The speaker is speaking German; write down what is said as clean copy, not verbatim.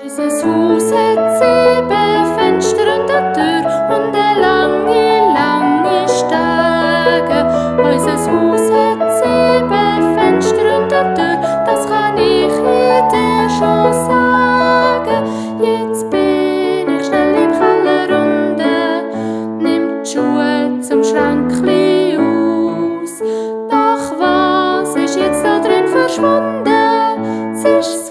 Unser Haus hat 7 Fenster und eine Tür und eine lange, lange Stege. Unser Haus hat 7 Fenster und eine Tür, das kann ich dir schon sagen. Jetzt bin ich schnell im Keller unten, nimm die Schuhe zum Schränkli aus. Doch was ist jetzt da drin verschwunden? Es ist